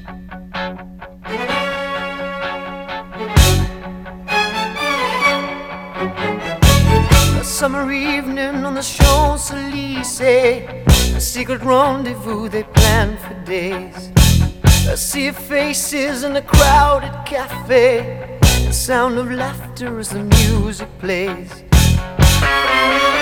A summer evening on the Champs-Élysées, a secret rendezvous they planned for days. A sea of faces in a crowded cafe, the sound of laughter as the music plays.